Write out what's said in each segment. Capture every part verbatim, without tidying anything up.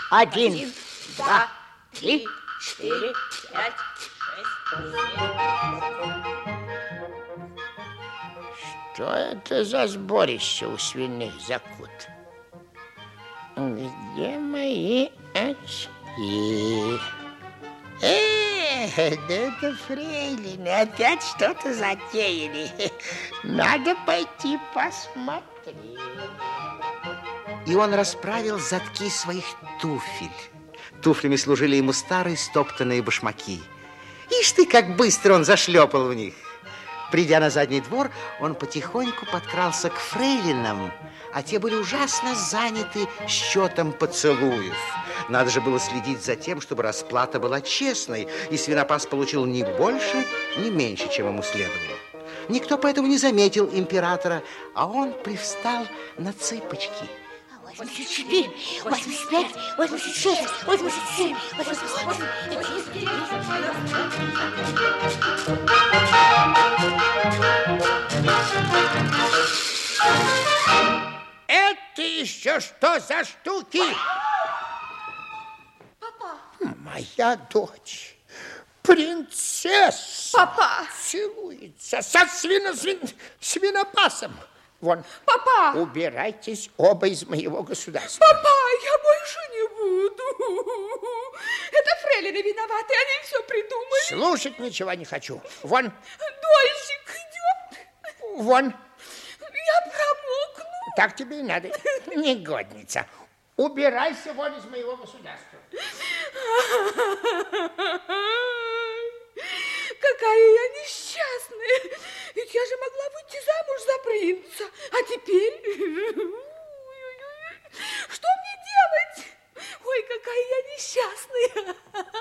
Один, Один, два, три, четыре, пять, шесть, Что это за сборище у свиных закут? Где мои очки? Эх, да это фрейлины опять что-то затеяли. Надо пойти посмотреть. И он расправил задки своих туфель. Туфлями служили ему старые стоптанные башмаки. Ишь ты, как быстро он зашлепал в них. Придя на задний двор, он потихоньку подкрался к фрейлинам, а те были ужасно заняты счетом поцелуев. Надо же было следить за тем, чтобы расплата была честной, и свинопас получил ни больше, ни меньше, чем ему следовало. Никто поэтому не заметил императора, а он привстал на цыпочки. восемьдесят четыре, восемьдесят пять, восемьдесят шесть, восемьдесят семь, восемьдесят восемь. Это еще что за штуки? Папа. Моя дочь, принцесса, Папа. целуется со свино, свин, свинопасом. Вон. Папа. Убирайтесь оба из моего государства. Папа, я больше не буду. Это фрейлины виноваты, они все придумали. Слушать ничего не хочу. Вон. Дождик идет. Вон. Я промокну. Так тебе и надо, негодница. Убирайся вон из моего государства. Какая я несчастная. Ведь я же могла выйти замуж за принца. А теперь... Что мне делать? Ой, какая я несчастная.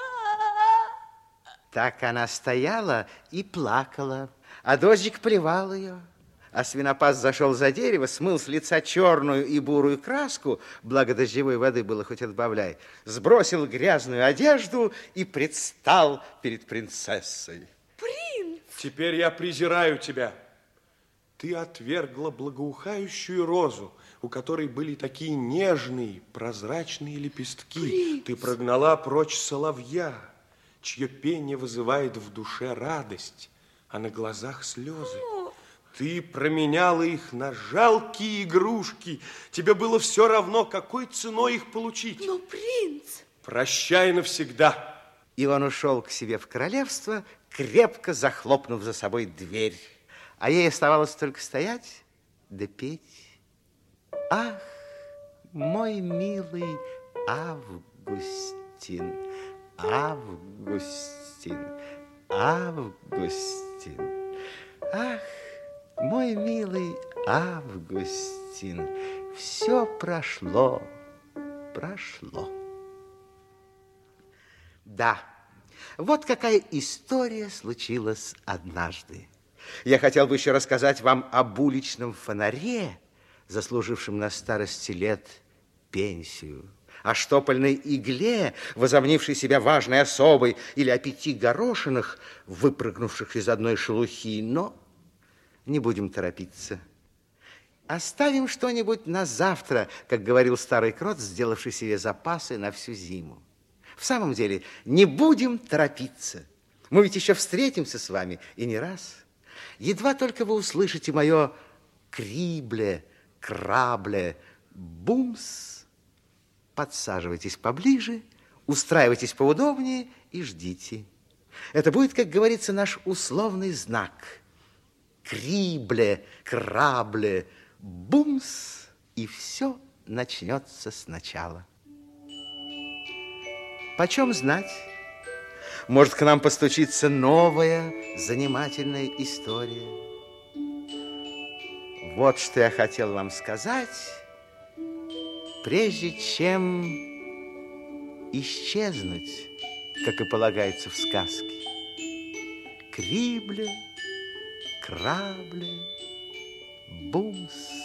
Так она стояла и плакала, а дождик поливал ее. А свинопас зашел за дерево, смыл с лица черную и бурую краску, благо дождевой воды было хоть отбавляй, сбросил грязную одежду и предстал перед принцессой. Принц! Теперь я презираю тебя. Ты отвергла благоухающую розу, у которой были такие нежные, прозрачные лепестки. Принц! Ты прогнала прочь соловья, чье пение вызывает в душе радость, а на глазах слезы. Ты променяла их на жалкие игрушки. Тебе было все равно, какой ценой их получить. Но принц... Прощай навсегда. И он ушел к себе в королевство, крепко захлопнув за собой дверь. А ей оставалось только стоять да петь. Ах, мой милый Августин, Августин, Августин. Ах, мой милый Августин, все прошло, прошло. Да, вот какая история случилась однажды. Я хотел бы еще рассказать вам об уличном фонаре, заслужившем на старости лет пенсию, о штопольной игле, возомнившей себя важной особой, или о пяти горошинах, выпрыгнувших из одной шелухи, но... Не будем торопиться. Оставим что-нибудь на завтра, как говорил старый крот, сделавший себе запасы на всю зиму. В самом деле, не будем торопиться. Мы ведь еще встретимся с вами, и не раз. Едва только вы услышите мое крибле, крабле, бумс, подсаживайтесь поближе, устраивайтесь поудобнее и ждите. Это будет, как говорится, наш условный знак – крибле, крабле, бумс, и все начнется сначала. Почем знать? Может, к нам постучится новая занимательная история. Вот что я хотел вам сказать, прежде чем исчезнуть, как и полагается в сказке. Крибле, крабле, бумс.